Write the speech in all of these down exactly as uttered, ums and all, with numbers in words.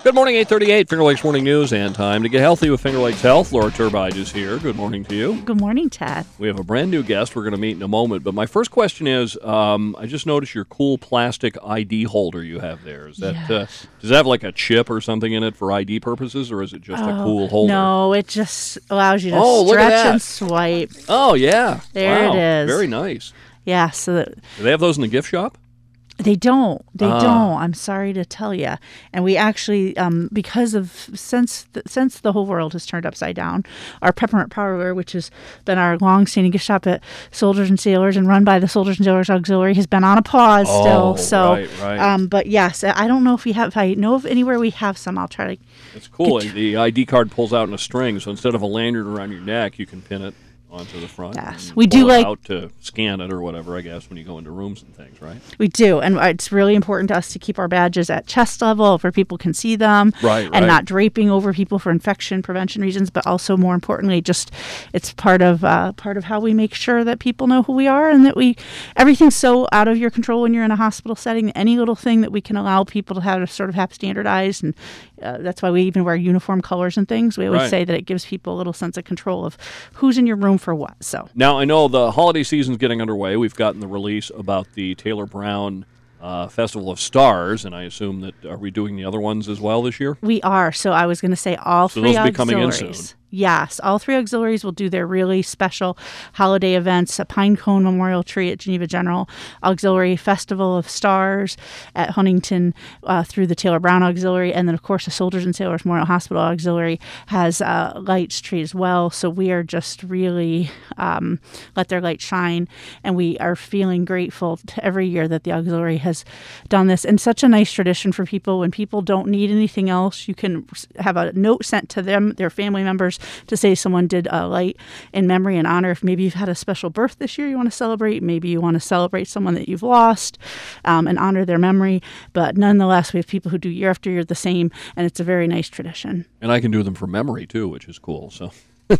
Good morning, eight thirty-eight, Finger Lakes Morning News, and time to get healthy with Finger Lakes Health. Laura Turbide is here. Good morning to you. Good morning, Ted. We have a brand new guest we're going to meet in a moment, but my first question is, um, I just noticed your cool plastic I D holder you have there. Is that Yes. uh, does that have like a chip or something in it for I D purposes, or is it just Oh, a cool holder? No, it just allows you to Oh, look at stretch that. and swipe. Oh, yeah. There Wow. it is. Very nice. Yeah, so that Do they have those in the gift shop? they don't. They Ah. don't. I'm sorry to tell you. And we actually, um, because of since the, since the whole world has turned upside down, our Peppermint Parlor, which has been our long-standing gift shop at Soldiers and Sailors and run by the Soldiers and Sailors Auxiliary, has been on a pause Oh, still. So, right, right. Um, but yes, I don't know if we have. If I know of anywhere we have some, I'll try to. It's cool. Get- The I D card pulls out in a string, so instead of a lanyard around your neck, you can pin it onto the front. Yes. and We pull do it like- out to scan it or whatever, I guess, when you go into rooms and things, right? We do, and it's really important to us to keep our badges at chest level where people can see them, Right, and right. not draping over people for infection prevention reasons. But also, more importantly, just it's part of uh, part of how we make sure that people know who we are, and that we everything's so out of your control when you're in a hospital setting. that Any little thing that we can allow people to have to sort of have standardized, and uh, that's why we even wear uniform colors and things. We always Right. say that it gives people a little sense of control of who's in your room for what. So. Now, I know the holiday season's getting underway. We've gotten the release about the Taylor Brown uh, Festival of Stars, and I assume that, are we doing the other ones as well this year? We are. So I was going to say all So three those will be coming in auxiliaries. soon. Yes, all three auxiliaries will do their really special holiday events: a Pine Cone Memorial Tree at Geneva General Auxiliary, Festival of Stars at Huntington uh, through the Taylor Brown Auxiliary, and then of course the Soldiers and Sailors Memorial Hospital Auxiliary has a lights tree as well. So we are just really um, let their light shine, and we are feeling grateful to every year that the auxiliary has done this. And such a nice tradition for people. When people don't need anything else, you can have a note sent to them, their family members, to say someone did a light in memory and honor. If maybe you've had a special birth this year you want to celebrate, maybe you want to celebrate someone that you've lost um, and honor their memory. But nonetheless, we have people who do year after year the same, and it's a very nice tradition. And I can do them from memory, too, which is cool. So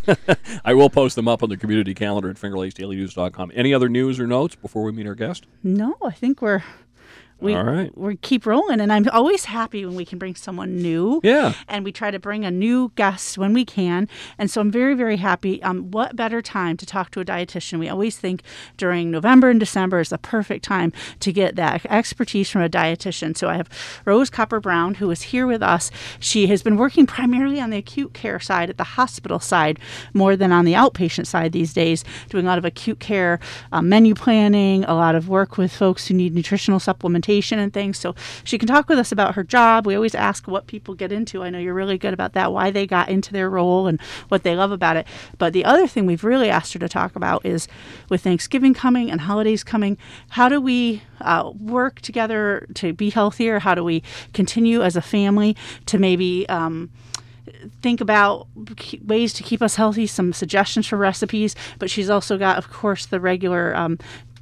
I will post them up on the community calendar at finger lakes daily news dot com. Any other news or notes before we meet our guest? No, I think we're we All right. we keep rolling, and I'm always happy when we can bring someone new. Yeah. And we try to bring a new guest when we can, and so I'm very very happy. Um, what better time to talk to a dietitian? We always think during November and December is the perfect time to get that expertise from a dietitian. So I have Rose Copper Brown, who is here with us. She has been working primarily on the acute care side at the hospital side more than on the outpatient side these days, doing a lot of acute care um, menu planning, a lot of work with folks who need nutritional supplementation and things. So she can talk with us about her job. We always ask what people get into. I know you're really good about that, why they got into their role and what they love about it. But the other thing we've really asked her to talk about is, with Thanksgiving coming and holidays coming, how do we uh, work together to be healthier? How do we continue as a family to maybe um, think about ways to keep us healthy, some suggestions for recipes? But she's also got, of course, the regular um,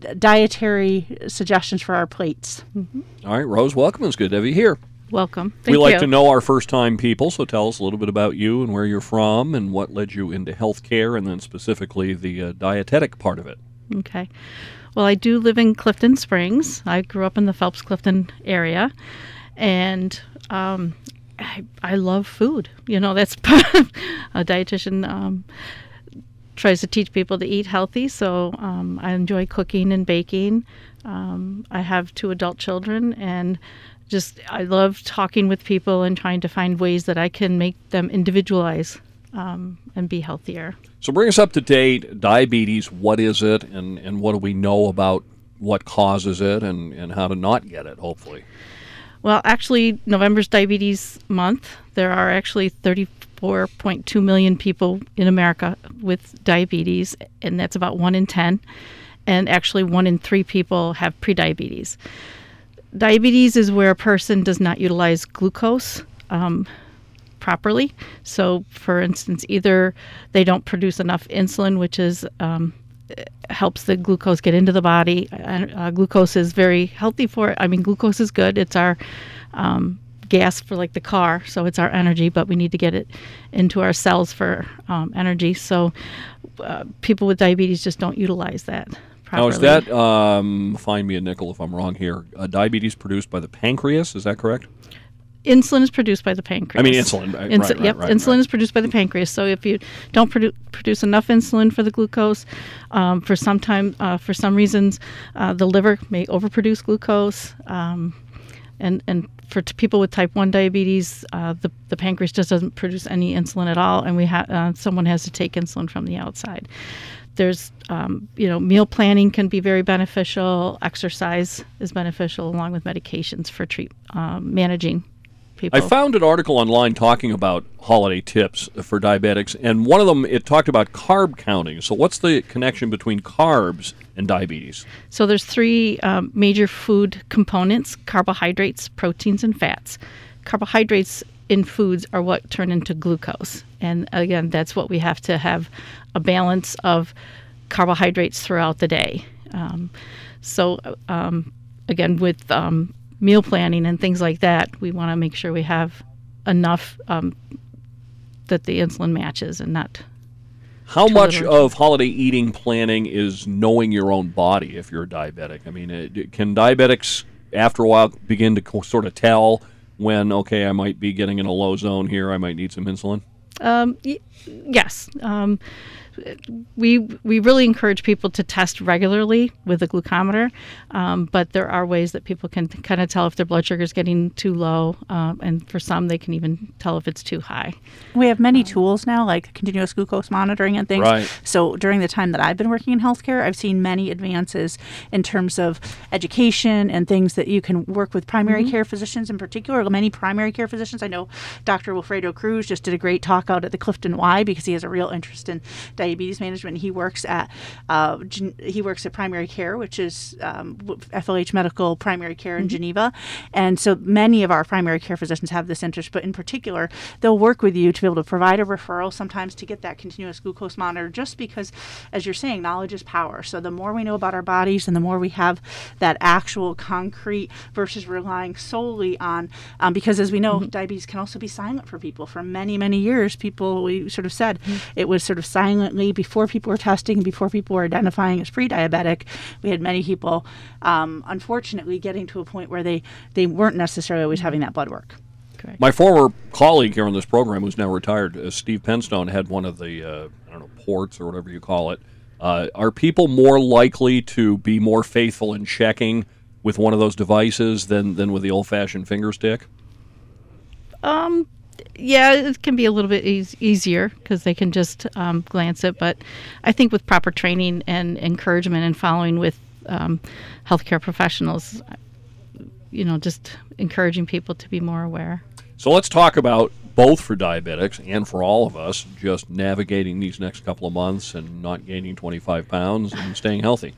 dietary suggestions for our plates. Mm-hmm. All right, Rose, welcome. It's good to have you here. Welcome. we Thank like you. to know our first-time people, so tell us a little bit about you and where you're from and what led you into healthcare, and then specifically the uh, dietetic part of it. Okay. Well, I do live in Clifton Springs. I grew up in the Phelps Clifton area, and um, I, I love food. You know, that's part of a dietitian. Um, tries to teach people to eat healthy, so um, I enjoy cooking and baking. Um, I have two adult children, and just I love talking with people and trying to find ways that I can make them individualize um, and be healthier. So bring us up to date. Diabetes, what is it, and, and what do we know about what causes it and, and how to not get it, hopefully? Well, actually, November's Diabetes Month. There are actually thirty-four point two million people in America with diabetes, and that's about one in ten. And actually, one in three people have prediabetes. Diabetes is where a person does not utilize glucose um, properly. So, for instance, either they don't produce enough insulin, which is um, helps the glucose get into the body. And uh, glucose is very healthy for it. I mean, glucose is good. It's our um, gas for like the car, so it's our energy, but we need to get it into our cells for um, energy. So uh, people with diabetes just don't utilize that properly. Now, is that, um, find me a nickel if I'm wrong here, uh, diabetes produced by the pancreas, is that correct? insulin is produced by the pancreas. I mean, insulin. Right, Insu- right, yep, right, insulin right. is produced by the pancreas. So if you don't produ- produce enough insulin for the glucose, um, for some time, uh, for some reasons, uh, the liver may overproduce glucose. Um, and and for t- people with type one diabetes, uh, the the pancreas just doesn't produce any insulin at all, and we ha- uh, someone has to take insulin from the outside. There's, um, you know, meal planning can be very beneficial. Exercise is beneficial, along with medications for treat um, managing people. I found an article online talking about holiday tips for diabetics, and one of them, it talked about carb counting. So what's the connection between carbs and diabetes? So there's three um, major food components: carbohydrates, proteins, and fats. Carbohydrates in foods are what turn into glucose. And again, that's what we have to have a balance of carbohydrates throughout the day. Um, so um, again, with um, meal planning and things like that, we want to make sure we have enough um, that the insulin matches and not. How too much little. of holiday eating planning is knowing your own body if you're a diabetic? I mean, it, can diabetics, after a while, begin to co- sort of tell when, okay, I might be getting in a low zone here, I might need some insulin? Um, y- yes. Um, we we really encourage people to test regularly with a glucometer, um, but there are ways that people can kind of tell if their blood sugar is getting too low, um, and for some they can even tell if it's too high. We have many tools now, like continuous glucose monitoring and things. Right. So during the time that I've been working in healthcare, I've seen many advances in terms of education and things that you can work with primary Mm-hmm. care physicians in particular. Many primary care physicians. I know Doctor Wilfredo Cruz just did a great talk out at the Clifton Y because he has a real interest in diabetes management. He works at uh, Gen- he works at primary care, which is um, F L H Medical Primary Care in Mm-hmm. Geneva. And so many of our primary care physicians have this interest, but in particular, they'll work with you to be able to provide a referral sometimes to get that continuous glucose monitor, just because, as you're saying, knowledge is power. So the more we know about our bodies and the more we have that actual concrete versus relying solely on, um, because as we know, Mm-hmm. diabetes can also be silent for people. For many, many years, people, we sort of said, Mm-hmm. it was sort of silently before people were testing, before people were identifying as pre-diabetic. We had many people, um, unfortunately, getting to a point where they, they weren't necessarily always having that blood work. Correct. My former colleague here on this program, who's now retired, uh, Steve Penstone, had one of the, uh, I don't know, ports or whatever you call it. Uh, are people more likely to be more faithful in checking with one of those devices than, than with the old-fashioned finger stick? Um, yeah, it can be a little bit eas easier because they can just um, glance it. But I think with proper training and encouragement and following with um, healthcare professionals, you know, just encouraging people to be more aware. So let's talk about, both for diabetics and for all of us, just navigating these next couple of months and not gaining twenty-five pounds and staying healthy.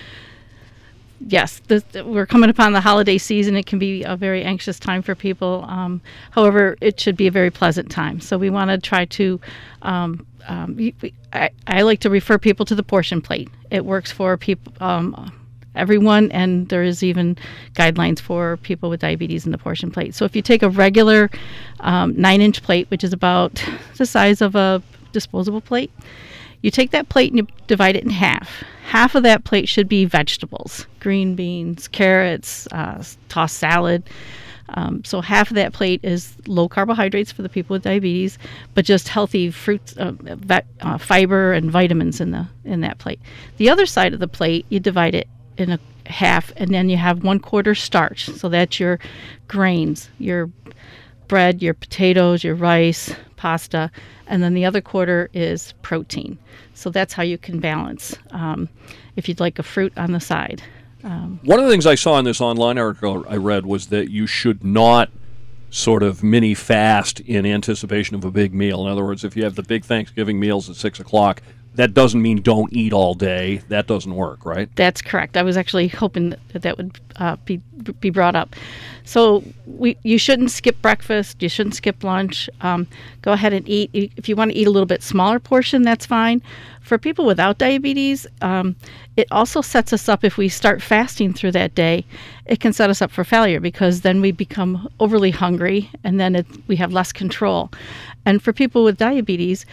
Yes, this, we're coming upon the holiday season. It can be a very anxious time for people. Um, however, it should be a very pleasant time. So we want to try to, um, um, we, we- I, I like to refer people to the portion plate. It works for people, um, everyone, and there is even guidelines for people with diabetes in the portion plate. So if you take a regular um, nine-inch plate, which is about the size of a disposable plate, you take that plate and you divide it in half. Half of that plate should be vegetables, green beans, carrots, uh, tossed salad. Um, so half of that plate is low carbohydrates for the people with diabetes, but just healthy fruits, uh, vet, uh, fiber, and vitamins in the in that plate. The other side of the plate, you divide it in a half, and then you have one quarter starch. So that's your grains, your bread, your potatoes, your rice, pasta, and then the other quarter is protein. So that's how you can balance. Um, if you'd like a fruit on the side. Um, One of the things I saw in this online article I read was that you should not sort of mini fast in anticipation of a big meal. In other words, if you have the big Thanksgiving meals at six o'clock, that doesn't mean don't eat all day. That doesn't work, right? That's correct. I was actually hoping that that would uh, be be brought up. So we you shouldn't skip breakfast. You shouldn't skip lunch. Um, go ahead and eat. If you want to eat a little bit smaller portion, that's fine. For people without diabetes, um, it also sets us up if we start fasting through that day. It can set us up for failure because then we become overly hungry and then it, we have less control. And for people with diabetes,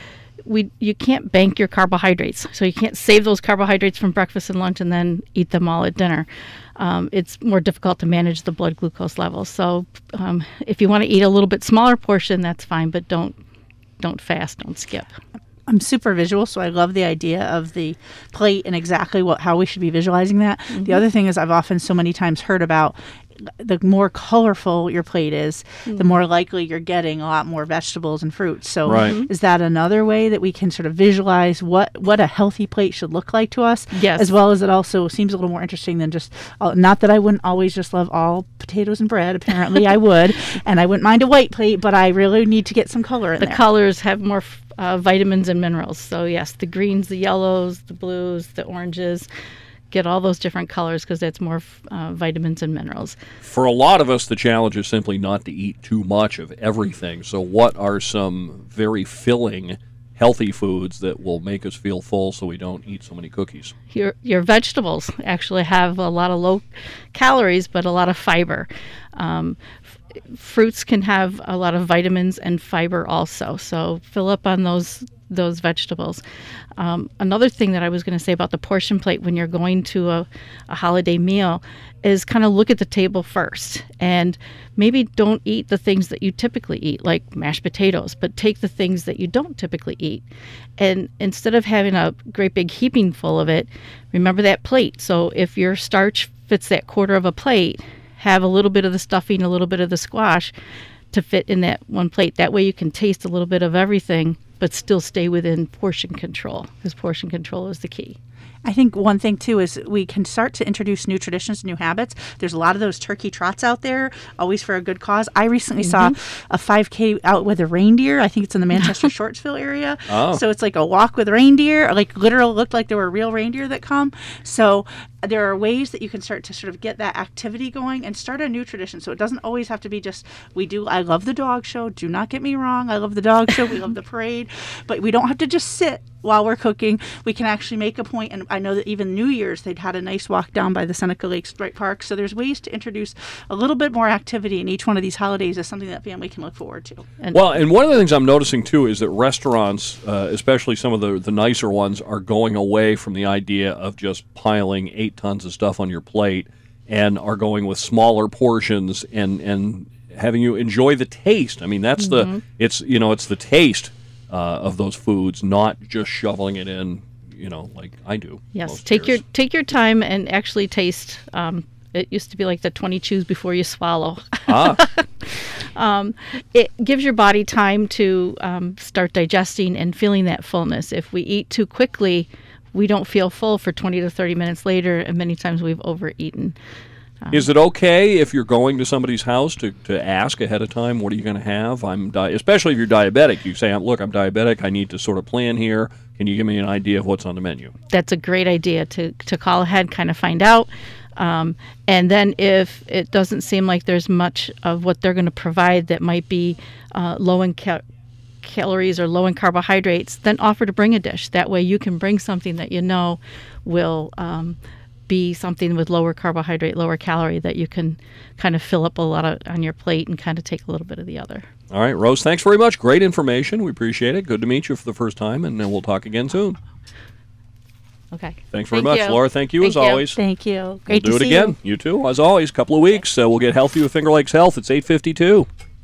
we you can't bank your carbohydrates. So you can't save those carbohydrates from breakfast and lunch and then eat them all at dinner. Um, it's more difficult to manage the blood glucose levels. So um, if you want to eat a little bit smaller portion, that's fine, but don't don't fast, don't skip. I'm super visual, so I love the idea of the plate and exactly what how we should be visualizing that. Mm-hmm. The other thing is I've often so many times heard about the more colorful your plate is, mm-hmm. the more likely you're getting a lot more vegetables and fruits. So right. is that another way that we can sort of visualize what, what a healthy plate should look like to us? Yes. As well as it also seems a little more interesting than just, uh, not that I wouldn't always just love all potatoes and bread. Apparently I would. And I wouldn't mind a white plate, but I really need to get some color in the there. The colors have more uh, vitamins and minerals. So yes, the greens, the yellows, the blues, the oranges. Get all those different colors because that's more uh, vitamins and minerals. For a lot of us, the challenge is simply not to eat too much of everything. So what are some very filling, healthy foods that will make us feel full so we don't eat so many cookies? Your, your vegetables actually have a lot of low calories, but a lot of fiber. Um, f- fruits can have a lot of vitamins and fiber also. So fill up on those those vegetables. Um, another thing that I was going to say about the portion plate when you're going to a, a holiday meal is kind of look at the table first and maybe don't eat the things that you typically eat, like mashed potatoes, but take the things that you don't typically eat. And instead of having a great big heaping full of it, remember that plate. So if your starch fits that quarter of a plate, have a little bit of the stuffing, a little bit of the squash to fit in that one plate. That way you can taste a little bit of everything but still stay within portion control, because portion control is the key. I think one thing, too, is we can start to introduce new traditions, new habits. There's a lot of those turkey trots out there, always for a good cause. I recently mm-hmm. saw a five K out with a reindeer. I think it's in the Manchester Shortsville area. Oh. So it's like a walk with reindeer, like literal looked like there were real reindeer that come. So there are ways that you can start to sort of get that activity going and start a new tradition. So it doesn't always have to be just, we do, I love the dog show. Do not get me wrong. I love the dog show. We love the parade. But we don't have to just sit while we're cooking. We can actually make a point, and I know that even New Year's they'd had a nice walk down by the Seneca Lakes Bright Park. So there's ways to introduce a little bit more activity in each one of these holidays as something that family can look forward to. And well, and one of the things I'm noticing too is that restaurants, uh, especially some of the, the nicer ones, are going away from the idea of just piling eight tons of stuff on your plate and are going with smaller portions and, and having you enjoy the taste. I mean, that's mm-hmm. the, it's, you know, it's the taste Uh, of those foods, not just shoveling it in, you know, like I do. Yes, take years. your take your time and actually taste. Um, it used to be like the twenty chews before you swallow. Ah. um, it gives your body time to um, start digesting and feeling that fullness. If we eat too quickly, we don't feel full for twenty to thirty minutes later, and many times we've overeaten. Um, Is it okay if you're going to somebody's house to, to ask ahead of time, what are you going to have? I'm di- especially if you're diabetic. You say, look, I'm diabetic. I need to sort of plan here. Can you give me an idea of what's on the menu? That's a great idea to, to call ahead, kind of find out. Um, and then if it doesn't seem like there's much of what they're going to provide that might be uh, low in cal- calories or low in carbohydrates, then offer to bring a dish. That way you can bring something that you know will um, be something with lower carbohydrate, lower calorie that you can kind of fill up a lot of on your plate and kind of take a little bit of the other. All right, Rose, thanks very much. Great information. We appreciate it. Good to meet you for the first time, and then we'll talk again soon. Okay. Thanks very thank much, you. Laura. Thank you thank as you. always. Thank you. Great we'll to do it see again. you. You too, as always. Couple of weeks. Uh, we'll get healthy with Finger Lakes Health. It's eight fifty-two.